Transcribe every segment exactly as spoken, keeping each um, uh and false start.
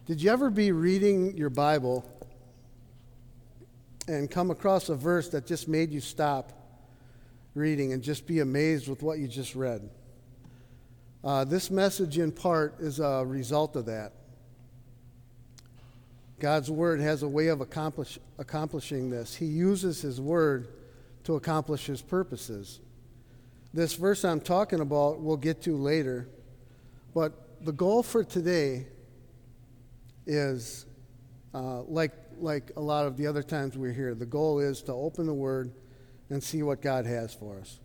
Did you ever be reading your Bible and come across a verse that just made you stop reading and just be amazed with what you just read? Uh, this message, in part, is a result of that. God's Word has a way of accomplish, accomplishing this. He uses His Word to accomplish His purposes. This verse I'm talking about we'll get to later, but the goal for today is, uh, like, like a lot of the other times we're here, the goal is to open the Word and see what God has for us.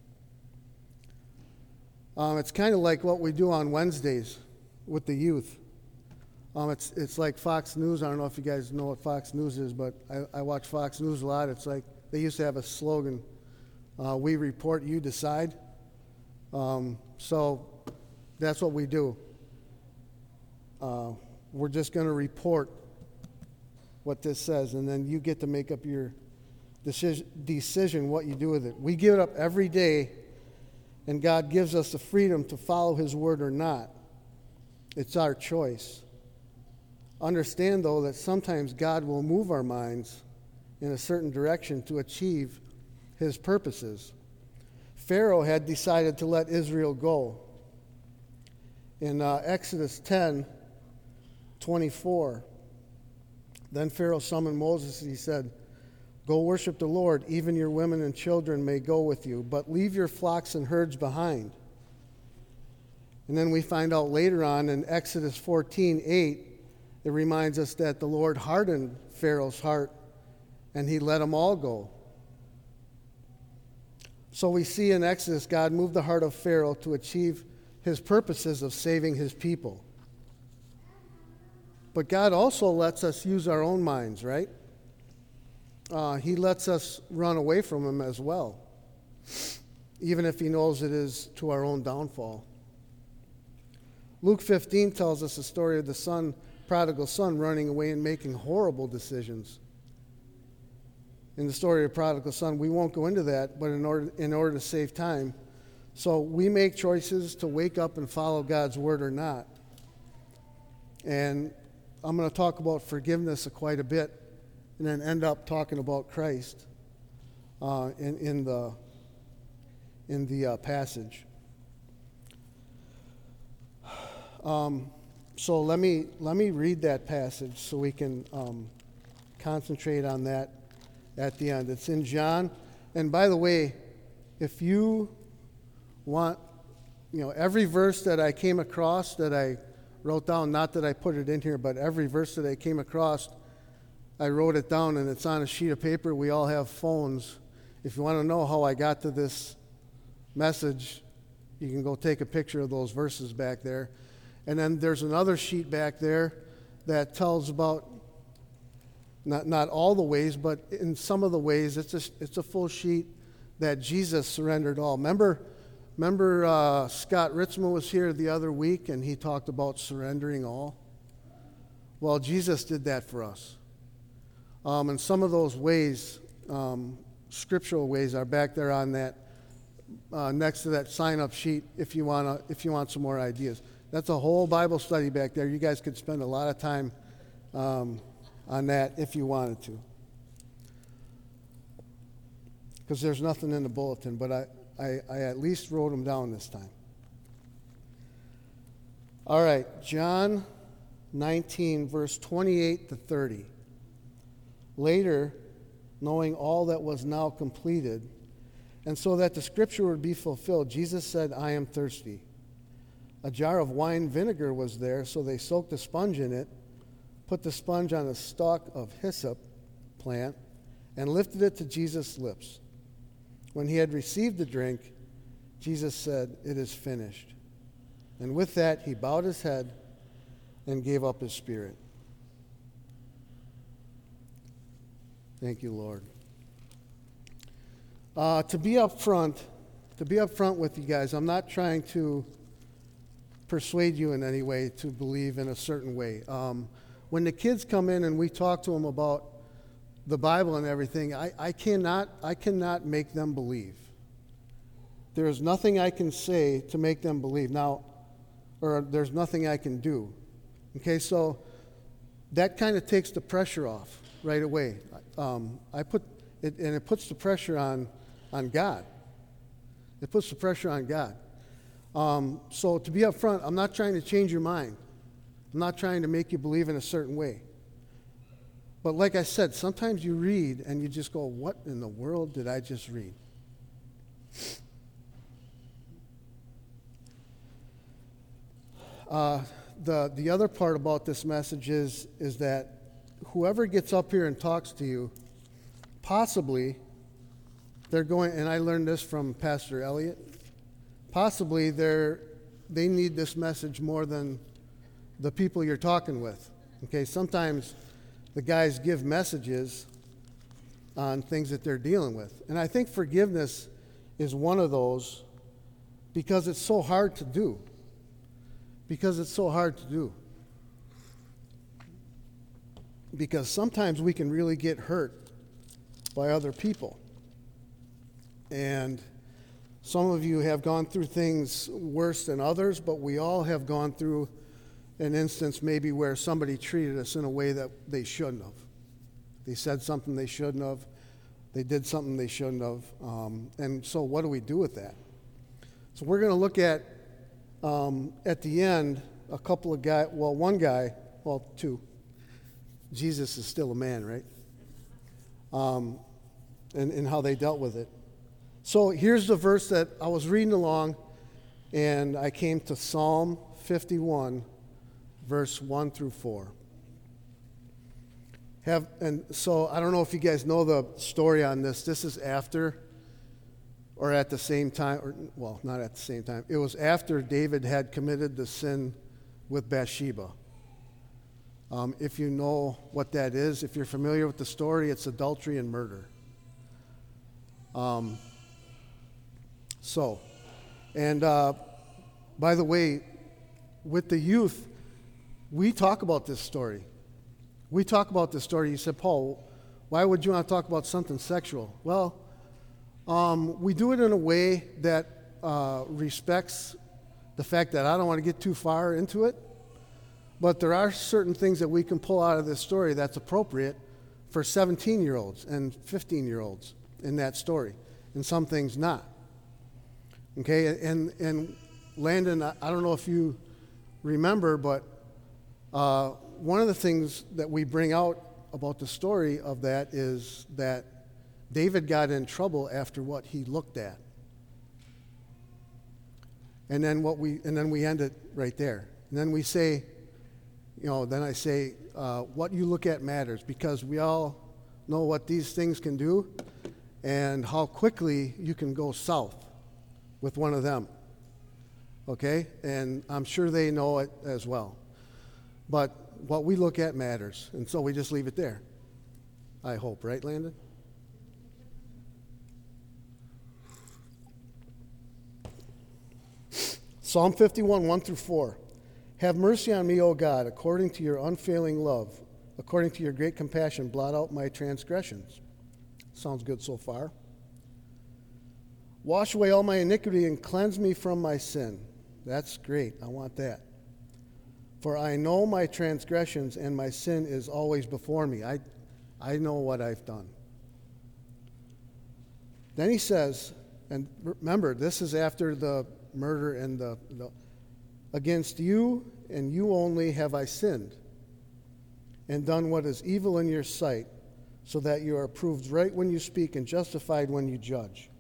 Um, it's kind of like what we do on Wednesdays with the youth. Um, it's it's like Fox News. I don't know if you guys know what Fox News is, but I, I watch Fox News a lot. It's like they used to have a slogan, uh, we report, you decide. Um, so that's what we do. Uh, we're just going to report what this says, and then you get to make up your decision, decision what you do with it. We give it up every day, and God gives us the freedom to follow His Word or not. It's our choice. Understand, though, that sometimes God will move our minds in a certain direction to achieve His purposes. Pharaoh had decided to let Israel go. In uh, Exodus ten twenty-four, then Pharaoh summoned Moses, and he said, "Go worship the Lord, even your women and children may go with you, but leave your flocks and herds behind." And then we find out later on in Exodus fourteen eight, it reminds us that the Lord hardened Pharaoh's heart, and he let them all go. So we see in Exodus, God moved the heart of Pharaoh to achieve His purposes of saving His people. But God also lets us use our own minds, right? Uh, he lets us run away from Him as well, even if He knows it is to our own downfall. Luke fifteen tells us the story of the son, prodigal son running away and making horrible decisions. In the story of the prodigal son, we won't go into that, but in order, in order to save time, so we make choices to wake up and follow God's Word or not. And I'm going to talk about forgiveness quite a bit, and then end up talking about Christ uh, in, in the in the uh, passage. Um, so let me let me read that passage so we can um, concentrate on that at the end. It's in John, and by the way, if you want, you know, every verse that I came across that I wrote down, not that I put it in here, but every verse that I came across, I wrote it down, and it's on a sheet of paper. We all have phones. If you want to know how I got to this message, you can go take a picture of those verses back there. And then there's another sheet back there that tells about, not not all the ways, but in some of the ways, it's a, it's a full sheet that Jesus surrendered all. Remember, remember uh, Scott Ritzman was here the other week, and he talked about surrendering all? Well, Jesus did that for us. Um, and some of those ways, um, scriptural ways, are back there on that, uh, next to that sign-up sheet if you want if you want some more ideas. That's a whole Bible study back there. You guys could spend a lot of time um, on that if you wanted to. Because there's nothing in the bulletin, but I, I, I at least wrote them down this time. All right, John nineteen, verse twenty-eight to thirty. Later, knowing all that was now completed, and so that the scripture would be fulfilled, Jesus said, "I am thirsty." A jar of wine vinegar was there, so they soaked a sponge in it, put the sponge on a stalk of hyssop plant, and lifted it to Jesus' lips. When he had received the drink, Jesus said, "It is finished." And with that, he bowed his head and gave up his spirit. Thank you, Lord. Uh, to be up front, to be up front with you guys, I'm not trying to persuade you in any way to believe in a certain way. Um, when the kids come in and we talk to them about the Bible and everything, I, I cannot I cannot make them believe. There is nothing I can say to make them believe. Now, or there's nothing I can do. Okay, so that kind of takes the pressure off right away. Um, I put it, and it puts the pressure on, on God. It puts the pressure on God. Um, so to be upfront, I'm not trying to change your mind. I'm not trying to make you believe in a certain way. But like I said, sometimes you read and you just go, what in the world did I just read? Uh, the, the other part about this message is, is that whoever gets up here and talks to you, possibly they're going, and I learned this from Pastor Elliott, possibly they're, they need this message more than the people you're talking with. Okay, sometimes the guys give messages on things that they're dealing with. And I think forgiveness is one of those because it's so hard to do. Because it's so hard to do. Because sometimes we can really get hurt by other people. And some of you have gone through things worse than others, but we all have gone through an instance maybe where somebody treated us in a way that they shouldn't have. They said something they shouldn't have. They did something they shouldn't have. Um, and so what do we do with that? So we're going to look at, um, at the end, a couple of guys, well, one guy, well, two. Jesus is still a man, right? Um, and, and how they dealt with it. So here's the verse that I was reading along, and I came to Psalm fifty-one, verse one through four. Have, and so I don't know if you guys know the story on this. This is after or at the same time, or well, not at the same time. It was after David had committed the sin with Bathsheba. Um, if you know what that is, if you're familiar with the story, it's adultery and murder. Um, so, and uh, by the way, with the youth, we talk about this story. We talk about this story. You said, Paul, why would you want to talk about something sexual? Well, um, we do it in a way that uh, respects the fact that I don't want to get too far into it, but there are certain things that we can pull out of this story that's appropriate for seventeen-year-olds and fifteen-year-olds in that story, and some things not. Okay, and, and Landon, I don't know if you remember, but uh, one of the things that we bring out about the story of that is that David got in trouble after what he looked at. And then what we and then we end it right there. And then we say, you know, then I say, uh, what you look at matters, because we all know what these things can do and how quickly you can go south with one of them. Okay? And I'm sure they know it as well. But what we look at matters. And so we just leave it there. I hope, right, Landon? Psalm fifty-one, one through four. Have mercy on me, O God, according to your unfailing love. According to your great compassion, blot out my transgressions. Sounds good so far. Wash away all my iniquity and cleanse me from my sin. That's great. I want that. For I know my transgressions, and my sin is always before me. I, I know what I've done. Then he says, and remember, this is after the murder and the, the against you and you only have I sinned and done what is evil in your sight, so that you are proved right when you speak and justified when you judge.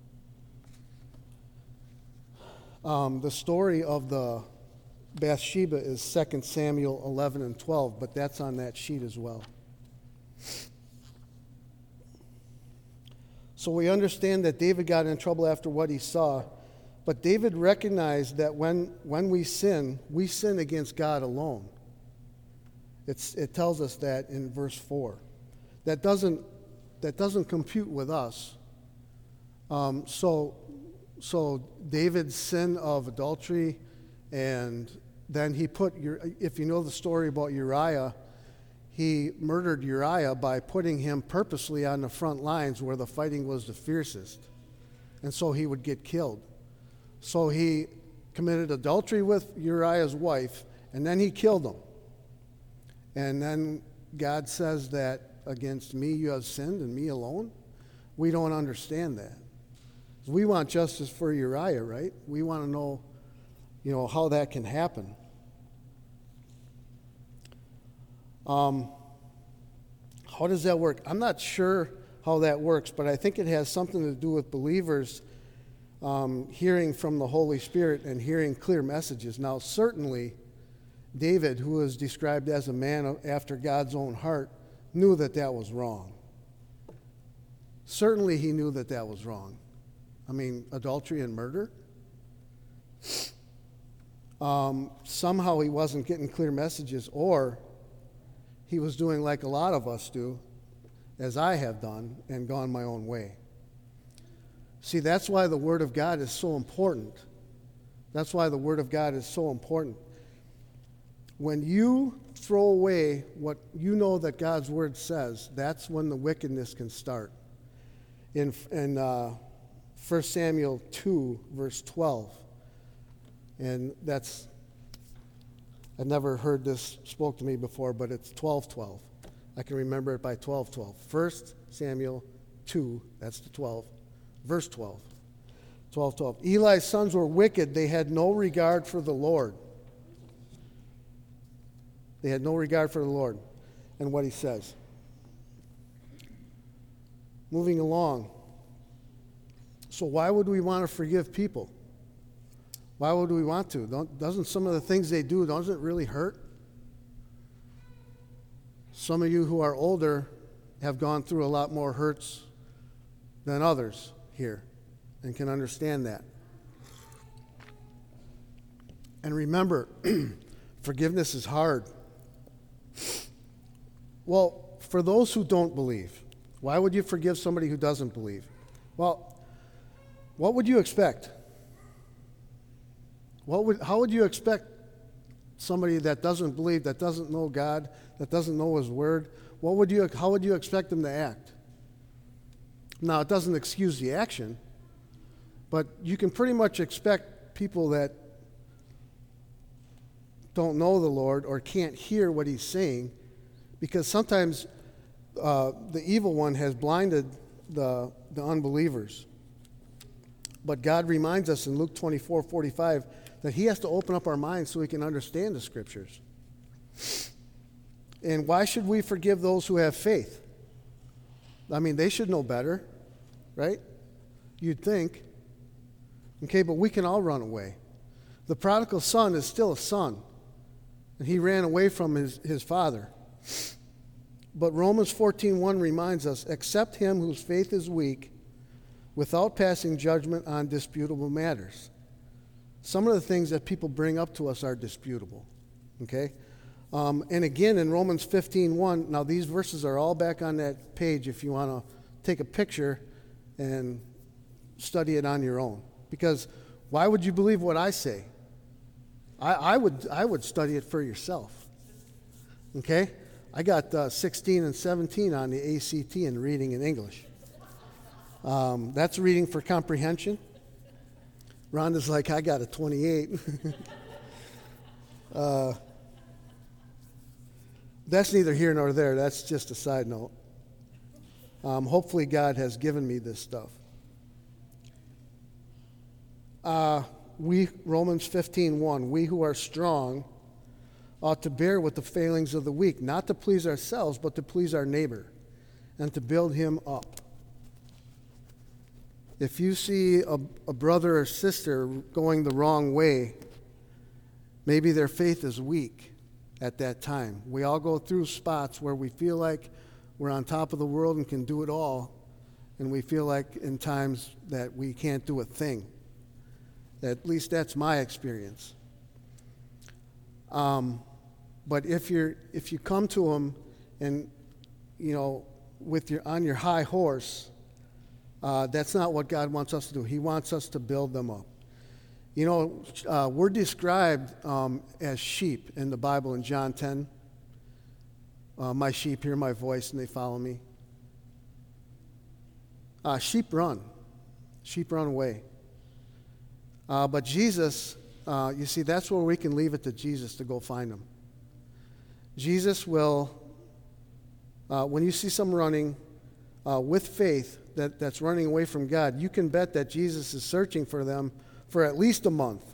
Um, the story of the Bathsheba is Second Samuel eleven and twelve, but that's on that sheet as well. So we understand that David got in trouble after what he saw, but David recognized that when, when we sin, we sin against God alone. It's, it tells us that in verse four. That doesn't, that doesn't compute with us. Um, so, so David's sin of adultery, and then he put, if you know the story about Uriah, he murdered Uriah by putting him purposely on the front lines where the fighting was the fiercest. And so he would get killed. So he committed adultery with Uriah's wife, and then he killed him. and then God says that against me you have sinned and me alone? We don't understand that. We want justice for Uriah, right? We want to know, you know, how that can happen. Um, how does that work? I'm not sure how that works, but I think it has something to do with believers um, hearing from the Holy Spirit and hearing clear messages. Now, certainly, David, who is described as a man after God's own heart, knew that that was wrong. Certainly, he knew that that was wrong. I mean, adultery and murder. Um, somehow he wasn't getting clear messages, or he was doing like a lot of us do, as I have done, and gone my own way. See, that's why the Word of God is so important. That's why the Word of God is so important. When you throw away what you know that God's Word says, that's when the wickedness can start. In, in uh, First Samuel two, verse twelve, and that's, I've never heard this spoke to me before, but it's twelve twelve. I can remember it by twelve twelve. First Samuel two, that's the twelve, verse twelve. twelve twelve. Eli's sons were wicked. They had no regard for the Lord. They had no regard for the Lord and what he says. Moving along. So why would we want to forgive people? Why would we want to? Don't, doesn't some of the things they do, doesn't it really hurt? Some of you who are older have gone through a lot more hurts than others here and can understand that. And remember, forgiveness is hard. Well, for those who don't believe, why would you forgive somebody who doesn't believe? Well, what would you expect? What would, how would you expect somebody that doesn't believe, that doesn't know God, that doesn't know His Word, what would you, how would you expect them to act? Now, it doesn't excuse the action, but you can pretty much expect people that don't know the Lord or can't hear what He's saying, because sometimes uh, the evil one has blinded the, the unbelievers. But God reminds us in Luke twenty-four forty-five that He has to open up our minds so we can understand the Scriptures. And why should we forgive those who have faith? I mean, they should know better, right? You'd think. Okay, but we can all run away. The prodigal son is still a son, and he ran away from his, his father. But Romans fourteen one reminds us, accept him whose faith is weak, without passing judgment on disputable matters. Some of the things that people bring up to us are disputable, okay? Um, and again, in Romans fifteen one, now these verses are all back on that page if you want to take a picture and study it on your own. Because why would you believe what I say? I, I would I would study it for yourself, okay? I got uh, sixteen and seventeen on the A C T in reading in English. Um, that's reading for comprehension. Rhonda's like, I got a twenty-eight. uh, that's neither here nor there. That's just a side note. Um, hopefully God has given me this stuff. Uh, we, Romans fifteen one, we who are strong ought to bear with the failings of the weak, not to please ourselves, but to please our neighbor and to build him up. If you see a, a brother or sister going the wrong way, maybe their faith is weak at that time. We all go through spots where we feel like we're on top of the world and can do it all, and we feel like in times that we can't do a thing. At least that's my experience. Um, but if you're if you come to them and you know with your on your high horse, uh, that's not what God wants us to do. He wants us to build them up. You know, uh, we're described um, as sheep in the Bible in John ten. Uh, my sheep hear my voice and they follow me. Uh, sheep run. Sheep run away. Uh, but Jesus, uh, you see, that's where we can leave it to Jesus to go find them. Jesus will, uh, when you see someone running uh, with faith that, that's running away from God, you can bet that Jesus is searching for them for at least a month.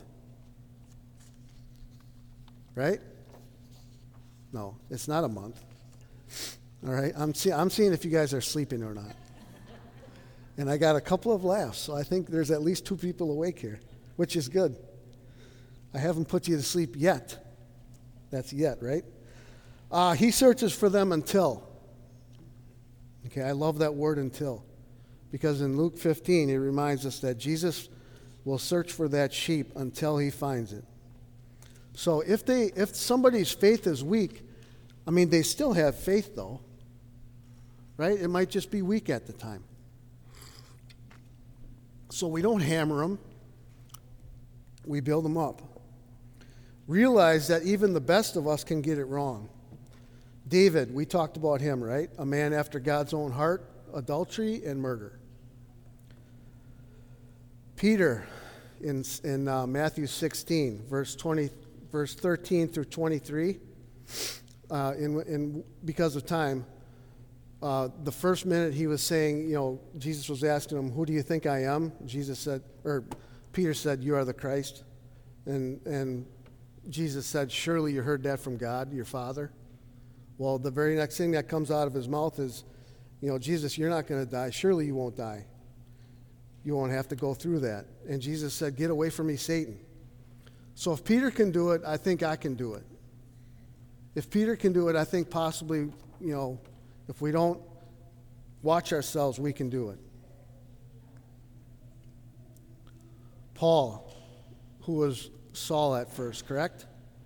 Right? No, it's not a month. All right? I'm, see, I'm seeing if you guys are sleeping or not. And I got a couple of laughs, so I think there's at least two people awake here, which is good. I haven't put you to sleep yet. That's yet, right? Uh, he searches for them until. Okay, I love that word until. Because in Luke fifteen, it reminds us that Jesus will search for that sheep until he finds it. So if they, if somebody's faith is weak, I mean, they still have faith though, right? It might just be weak at the time. So we don't hammer them. We build them up. Realize that even the best of us can get it wrong. David, we talked about him, right? A man after God's own heart, adultery and murder. Peter, in, in uh, Matthew sixteen, verse twenty, verse thirteen through twenty-three, uh, in, in, because of time, uh, the first minute he was saying, you know, Jesus was asking him, who do you think I am? Jesus said, or Peter said, you are the Christ. And, and Jesus said, surely you heard that from God, your Father. Well, the very next thing that comes out of his mouth is, you know, Jesus, you're not going to die. Surely you won't die. You won't have to go through that. And Jesus said, get away from me, Satan. So if Peter can do it, I think I can do it. If Peter can do it, I think possibly, you know, if we don't watch ourselves, we can do it. Paul, who was Saul at first, correct?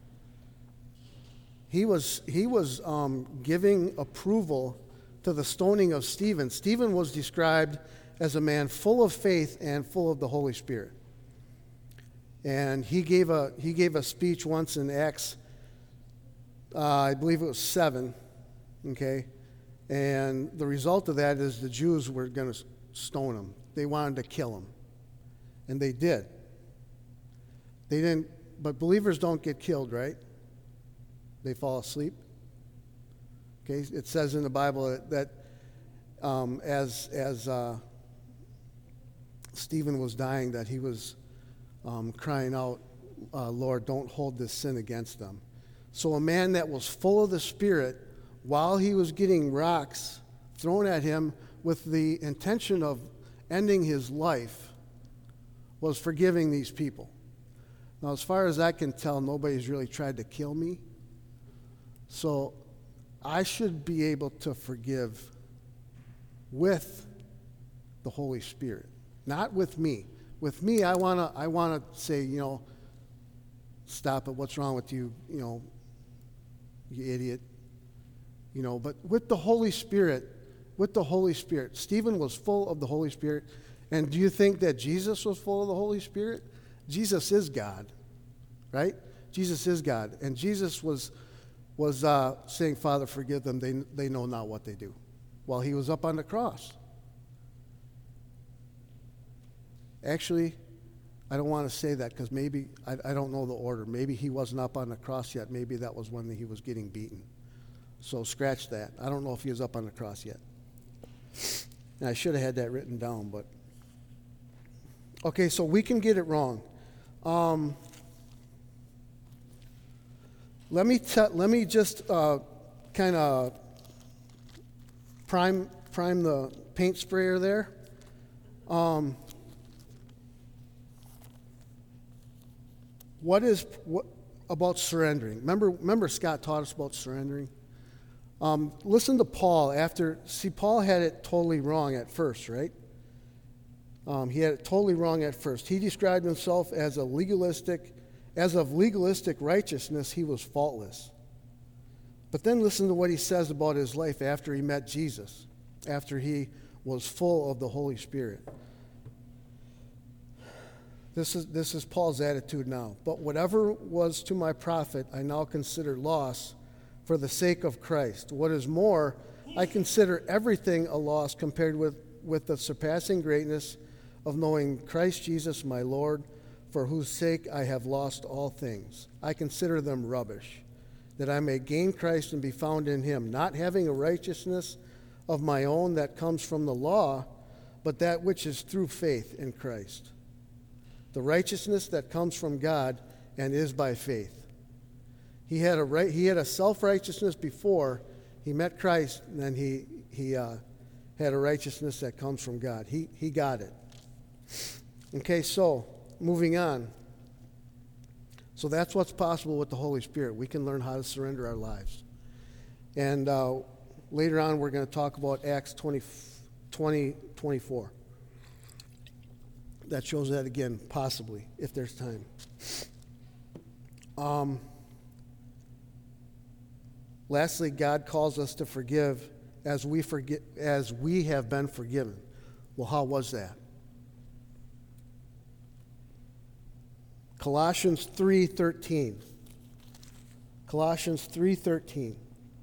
He was, he was um, giving approval to the stoning of Stephen. Stephen was described as a man full of faith and full of the Holy Spirit. And he gave a, he gave a speech once in Acts, uh, I believe it was seven, okay? And the result of that is the Jews were going to stone him. They wanted to kill him. And they did. They didn't, but believers don't get killed, right? They fall asleep. Okay, it says in the Bible that, that um, as as uh, Stephen was dying, that he was um, crying out, uh, "Lord, don't hold this sin against them." So a man that was full of the Spirit, while he was getting rocks thrown at him with the intention of ending his life, was forgiving these people. Now, as far as I can tell, nobody's really tried to kill me. So I should be able to forgive with the Holy Spirit, not with me. With me, I want to I want to say, you know, stop it, what's wrong with you, you know, you idiot. You know, but with the Holy Spirit, with the Holy Spirit, Stephen was full of the Holy Spirit. And do you think that Jesus was full of the Holy Spirit? Jesus is God, right? Jesus is God. And Jesus was was uh, saying, Father, forgive them. They, they know not what they do, while he was up on the cross. Actually, I don't want to say that because maybe, I, I don't know the order. Maybe he wasn't up on the cross yet. Maybe that was when he was getting beaten. So scratch that. I don't know if he was up on the cross yet. And I should have had that written down, but. Okay, so we can get it wrong. Um, let me te- let me just uh, kind of prime prime the paint sprayer there. Um, what is what about surrendering? Remember, remember Scott taught us about surrendering. Um, listen to Paul after. See, Paul had it totally wrong at first, right? Um, he had it totally wrong at first. He described himself as a legalistic, as of legalistic righteousness, he was faultless. But then listen to what he says about his life after he met Jesus, after he was full of the Holy Spirit. This is, this is Paul's attitude now. But whatever was to my profit, I now consider loss for the sake of Christ. What is more, I consider everything a loss compared with, with the surpassing greatness of knowing Christ Jesus my Lord, for whose sake I have lost all things. I consider them rubbish, that I may gain Christ and be found in him, not having a righteousness of my own that comes from the law, but that which is through faith in Christ. The righteousness that comes from God and is by faith. He had a right, he had a self-righteousness before he met Christ, and then he he uh, had a righteousness that comes from God. He he got it. Okay, so moving on. So that's what's possible with the Holy Spirit. We can learn how to surrender our lives. And uh, later on, we're going to talk about Acts twenty, twenty, twenty-four. That shows that again, possibly, if there's time. Um, lastly, God calls us to forgive as we forget, as we have been forgiven. Well, how was that? Colossians three thirteen. Colossians three thirteen.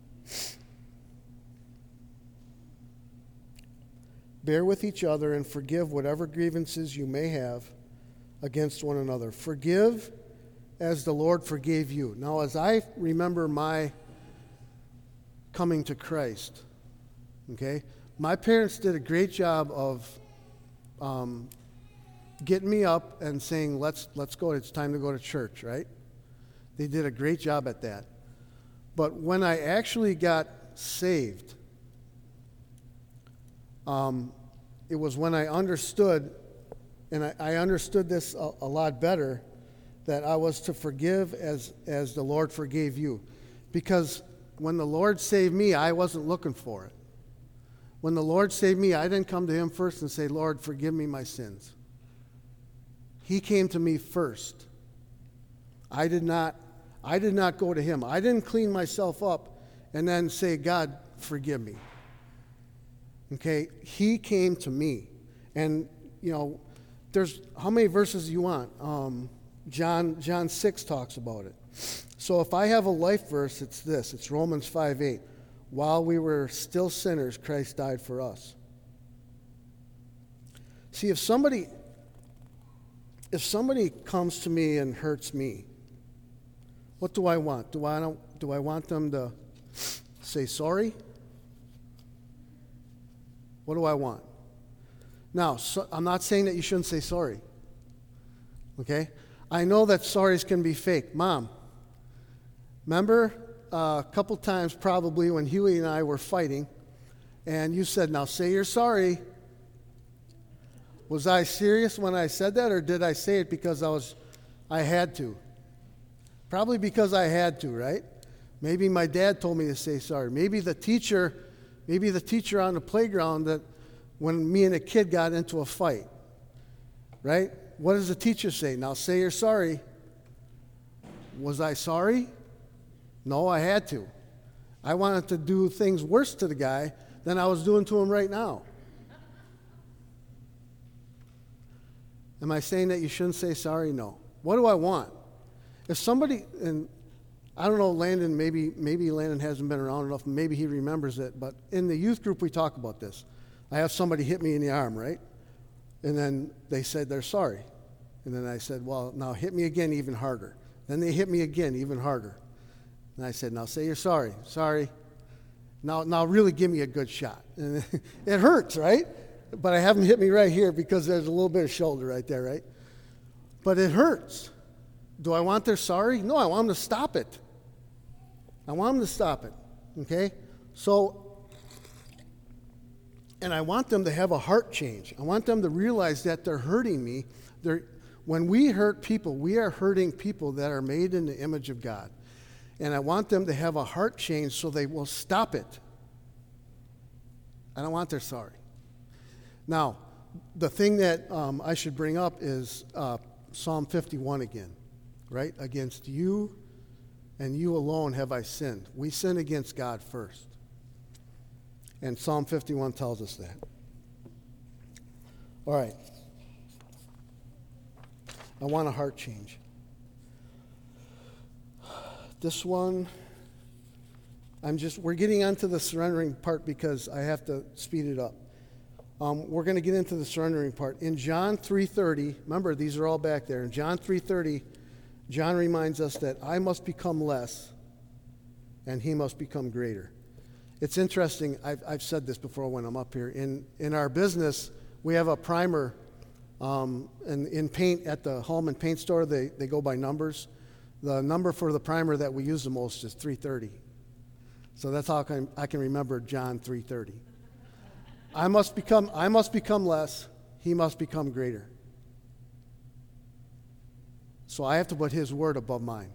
Bear with each other and forgive whatever grievances you may have against one another. Forgive as the Lord forgave you. Now, as I remember my coming to Christ, okay, my parents did a great job of um, getting me up and saying, let's let's go, it's time to go to church, right? They did a great job at that. But when I actually got saved, um, it was when I understood, and I, I understood this a, a lot better, that I was to forgive as, as the Lord forgave you. Because when the Lord saved me, I wasn't looking for it. When the Lord saved me, I didn't come to him first and say, Lord, forgive me my sins. He came to me first. I did not, I did not go to him. I didn't clean myself up and then say, God, forgive me. Okay? He came to me. And, you know, there's, how many verses do you want? Um, John, John six talks about it. So if I have a life verse, it's this. It's Romans five eight. While we were still sinners, Christ died for us. See, if somebody... If somebody comes to me and hurts me, what do I want? Do I, don't, do I want them to say sorry? What do I want? Now, so, I'm not saying that you shouldn't say sorry. Okay? I know that sorries can be fake. Mom, remember uh, a couple times probably when Huey and I were fighting, and you said, now say you're sorry. Was I serious when I said that, or did I say it because I was, I had to? Probably because I had to, right? Maybe my dad told me to say sorry. Maybe the teacher, maybe the teacher on the playground that when me and a kid got into a fight, right? What does the teacher say? Now say you're sorry. Was I sorry? No, I had to. I wanted to do things worse to the guy than I was doing to him right now. Am I saying that you shouldn't say sorry? No. What do I want? If somebody, and I don't know, Landon, maybe maybe Landon hasn't been around enough, maybe he remembers it, but in the youth group we talk about this. I have somebody hit me in the arm, right? And then they said they're sorry. And then I said, well, now hit me again even harder. Then they hit me again even harder. And I said, now say you're sorry. Sorry. Now, now really give me a good shot. And it hurts, right? But I have them hit me right here because there's a little bit of shoulder right there, right? But it hurts. Do I want their sorry? No, I want them to stop it. I want them to stop it, okay? So, and I want them to have a heart change. I want them to realize that they're hurting me. They're, when we hurt people, we are hurting people that are made in the image of God. And I want them to have a heart change so they will stop it. I don't want their sorry. Now, the thing that um, I should bring up is uh, Psalm fifty-one again, right? Against you and you alone have I sinned. We sin against God first. And Psalm fifty-one tells us that. All right. I want a heart change. This one, I'm just, we're getting onto the surrendering part because I have to speed it up. Um, we're going to get into the surrendering part. In John three thirty, remember, these are all back there. In John three thirty, John reminds us that I must become less and he must become greater. It's interesting, I've, I've said this before when I'm up here. In, in our business, we have a primer, um, and in paint at the Hallman Paint Store, they, they go by numbers. The number for the primer that we use the most is three thirty. So that's how I can, I can remember John three thirty. I must become, I must become less, he must become greater. So I have to put his word above mine.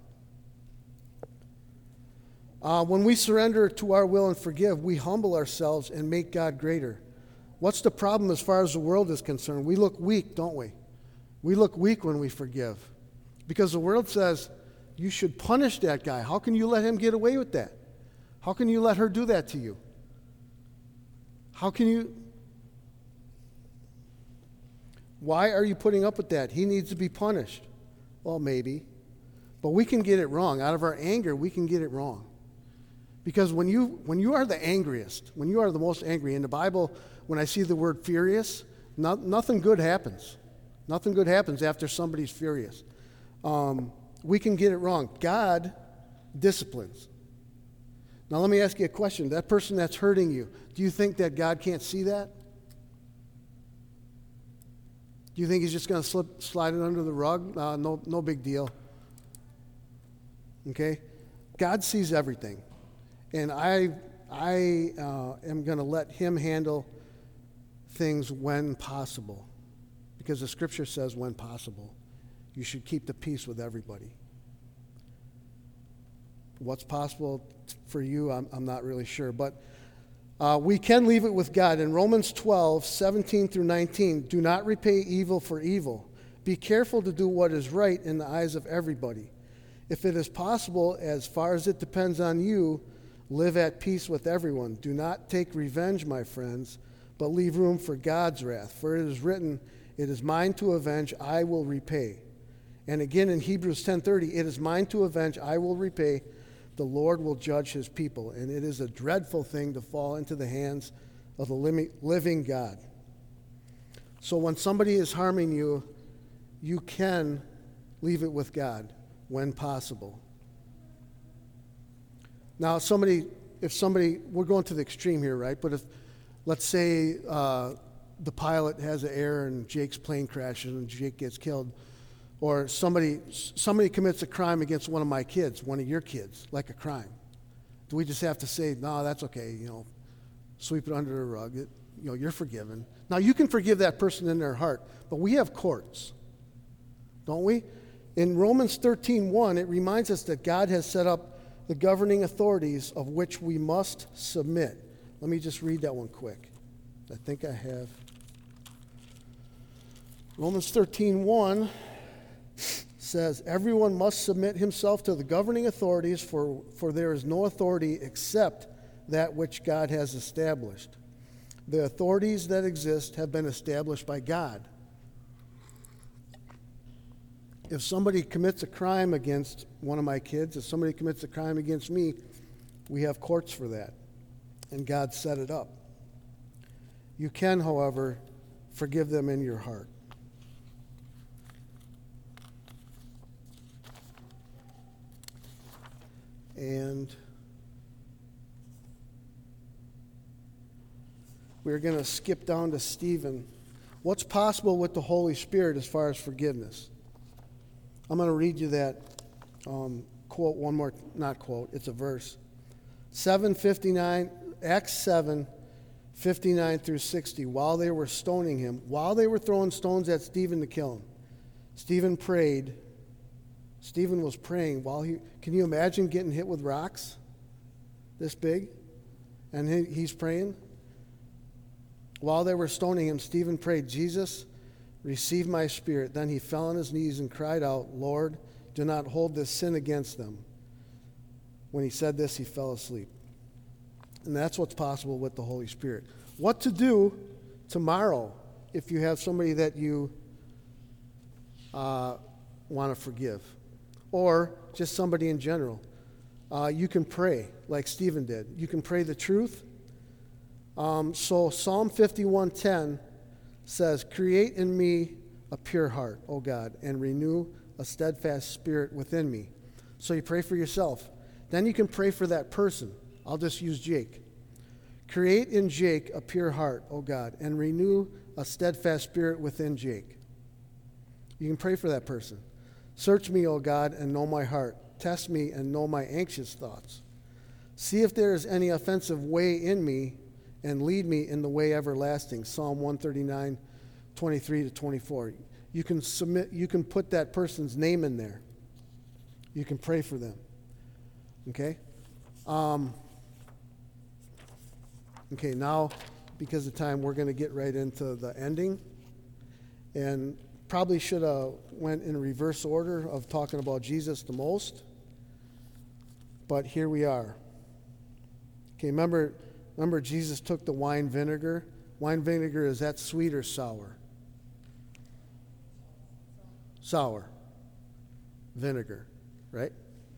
Uh, when we surrender to our will and forgive, we humble ourselves and make God greater. What's the problem as far as the world is concerned? We look weak, don't we? We look weak when we forgive. Because the world says, you should punish that guy. How can you let him get away with that? How can you let her do that to you? How can you? Why are you putting up with that? He needs to be punished. Well, maybe. But we can get it wrong. Out of our anger, we can get it wrong. Because when you when you are the angriest, when you are the most angry, in the Bible, when I see the word furious, no, nothing good happens. Nothing good happens after somebody's furious. Um, we can get it wrong. God disciplines. Now let me ask you a question. That person that's hurting you, do you think that God can't see that? Do you think he's just going to slip, slide it under the rug? Uh, no, no big deal. Okay? God sees everything. And I, I uh, am going to let him handle things when possible. Because the scripture says when possible. You should keep the peace with everybody. What's possible for you, I'm, I'm not really sure. But uh, we can leave it with God. In Romans twelve, seventeen through nineteen, do not repay evil for evil. Be careful to do what is right in the eyes of everybody. If it is possible, as far as it depends on you, live at peace with everyone. Do not take revenge, my friends, but leave room for God's wrath. For it is written, it is mine to avenge, I will repay. And again in Hebrews ten thirty, it is mine to avenge, I will repay. The Lord will judge his people. And it is a dreadful thing to fall into the hands of the living God. So when somebody is harming you, you can leave it with God when possible. Now, somebody, if somebody, we're going to the extreme here, right? But if, let's say uh, the pilot has an error and Jake's plane crashes and Jake gets killed, or somebody somebody commits a crime against one of my kids, one of your kids, like a crime. Do we just have to say, no, that's okay, you know, sweep it under the rug, it, you know, you're forgiven. Now, you can forgive that person in their heart, but we have courts, don't we? In Romans thirteen one, it reminds us that God has set up the governing authorities of which we must submit. Let me just read that one quick. I think I have. Romans thirteen one says, everyone must submit himself to the governing authorities, for, for there is no authority except that which God has established. The authorities that exist have been established by God. If somebody commits a crime against one of my kids, if somebody commits a crime against me, we have courts for that. And God set it up. You can, however, forgive them in your heart. And we're going to skip down to Stephen. What's possible with the Holy Spirit as far as forgiveness? I'm going to read you that um, quote one more, not quote, it's a verse. seven fifty-nine, Acts seven, fifty-nine through sixty. While they were stoning him, while they were throwing stones at Stephen to kill him, Stephen prayed. Stephen was praying while he, can you imagine getting hit with rocks this big? And he, he's praying. While they were stoning him, Stephen prayed, Jesus, receive my spirit. Then he fell on his knees and cried out, Lord, do not hold this sin against them. When he said this, he fell asleep. And that's what's possible with the Holy Spirit. What to do tomorrow if you have somebody that you uh, want to forgive, or just somebody in general. Uh, you can pray like Stephen did. You can pray the truth. Um, so Psalm fifty-one ten says, create in me a pure heart, O God, and renew a steadfast spirit within me. So you pray for yourself. Then you can pray for that person. I'll just use Jake. Create in Jake a pure heart, O God, and renew a steadfast spirit within Jake. You can pray for that person. Search me, O God, and know my heart. Test me and know my anxious thoughts. See if there is any offensive way in me, and lead me in the way everlasting. Psalm one thirty-nine, twenty-three to twenty-four. You can submit, you can put that person's name in there. You can pray for them. Okay? Um, okay, now, because of time, we're going to get right into the ending. And probably should have went in reverse order of talking about Jesus the most. But here we are. Okay, remember, remember Jesus took the wine vinegar. Wine vinegar, is that sweet or sour? Sour. Vinegar, right?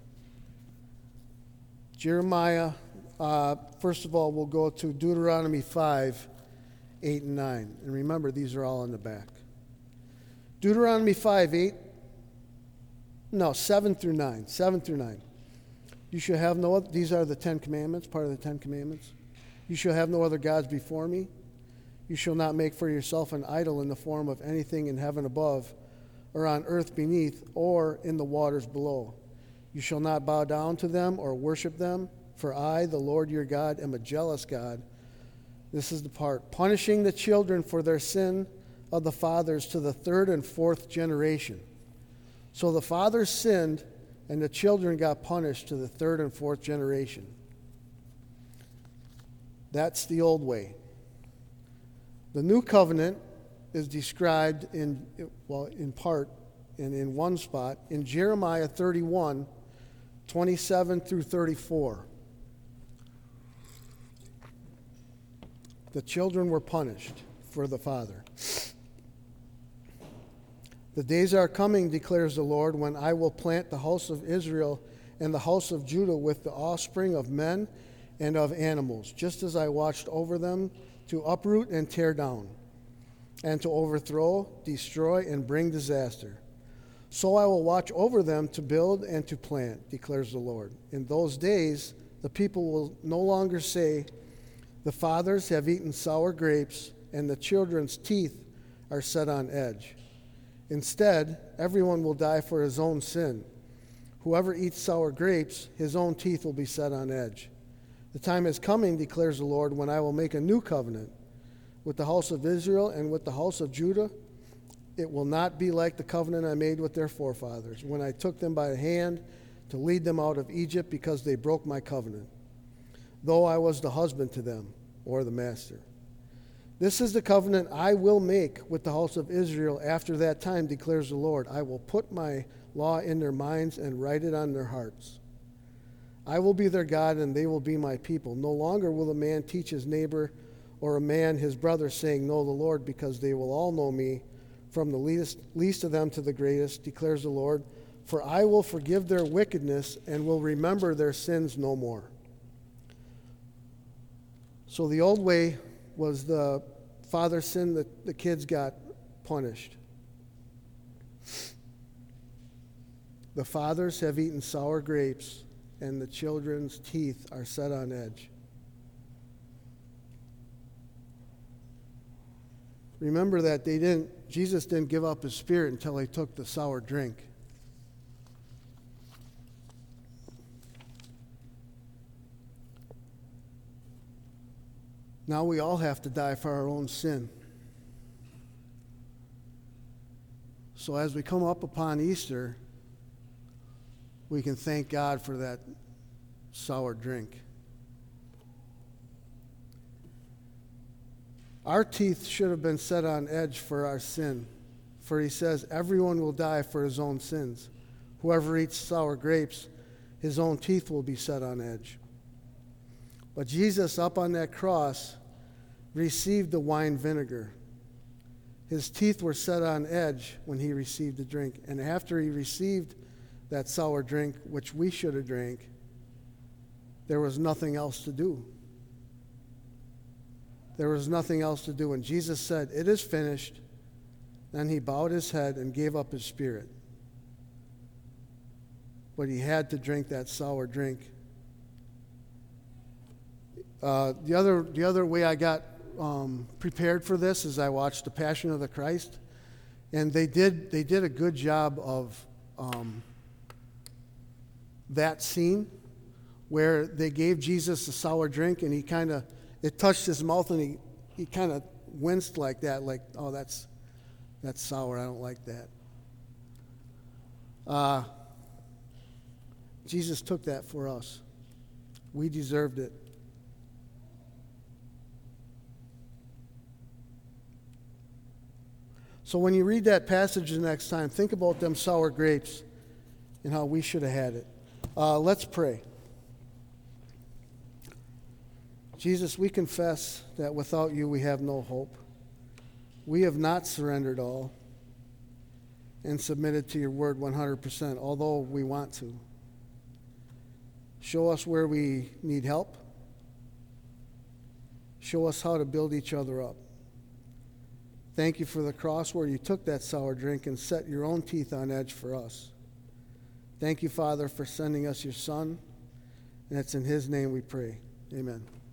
Jeremiah, uh, first of all, we'll go to Deuteronomy five, eight and nine. And remember, these are all in the back. Deuteronomy five, eight, no, seven through nine. seven through nine. You shall have no other, these are the Ten Commandments, part of the Ten Commandments. You shall have no other gods before me. You shall not make for yourself an idol in the form of anything in heaven above, or on earth beneath, or in the waters below. You shall not bow down to them or worship them, for I, the Lord your God, am a jealous God. This is the part. Punishing the children for their sin of the fathers to the third and fourth generation. So the fathers sinned, and the children got punished to the third and fourth generation. That's the old way. The new covenant is described in, well, in part and in one spot in Jeremiah thirty-one, twenty-seven through thirty-four. The children were punished for the father. The days are coming, declares the Lord, when I will plant the house of Israel and the house of Judah with the offspring of men and of animals, just as I watched over them to uproot and tear down, and to overthrow, destroy, and bring disaster. So I will watch over them to build and to plant, declares the Lord. In those days, the people will no longer say, the fathers have eaten sour grapes, and the children's teeth are set on edge. Instead, everyone will die for his own sin. Whoever eats sour grapes, his own teeth will be set on edge. The time is coming, declares the Lord, when I will make a new covenant with the house of Israel and with the house of Judah. It will not be like the covenant I made with their forefathers, when I took them by the hand to lead them out of Egypt, because they broke my covenant, though I was the husband to them, or the master. This is the covenant I will make with the house of Israel after that time, declares the Lord. I will put my law in their minds and write it on their hearts. I will be their God, and they will be my people. No longer will a man teach his neighbor or a man his brother, saying, know the Lord, because they will all know me, from the least, least of them to the greatest, declares the Lord. For I will forgive their wickedness and will remember their sins no more. So the old way was the father sinned, the, the kids got punished. The fathers have eaten sour grapes, and the children's teeth are set on edge. Remember that they didn't, Jesus didn't give up his spirit until he took the sour drink. Now we all have to die for our own sin. So as we come up upon Easter, we can thank God for that sour drink. Our teeth should have been set on edge for our sin, for he says, everyone will die for his own sins. Whoever eats sour grapes, his own teeth will be set on edge. But Jesus, up on that cross, received the wine vinegar. His teeth were set on edge when he received the drink. And after he received that sour drink, which we should have drank, there was nothing else to do. There was nothing else to do. And Jesus said, it is finished. Then he bowed his head and gave up his spirit. But he had to drink that sour drink Uh, the other the other way I got um, prepared for this is I watched The Passion of the Christ, and they did they did a good job of um, that scene where they gave Jesus a sour drink, and he kind of it touched his mouth, and he he kind of winced like that, like, oh, that's that's sour. I don't like that. Uh, Jesus took that for us. We deserved it. So when you read that passage the next time, think about them sour grapes and how we should have had it. Uh, let's pray. Jesus, we confess that without you we have no hope. We have not surrendered all and submitted to your word one hundred percent, although we want to. Show us where we need help. Show us how to build each other up. Thank you for the cross where you took that sour drink and set your own teeth on edge for us. Thank you, Father, for sending us your Son, and it's in his name we pray. Amen.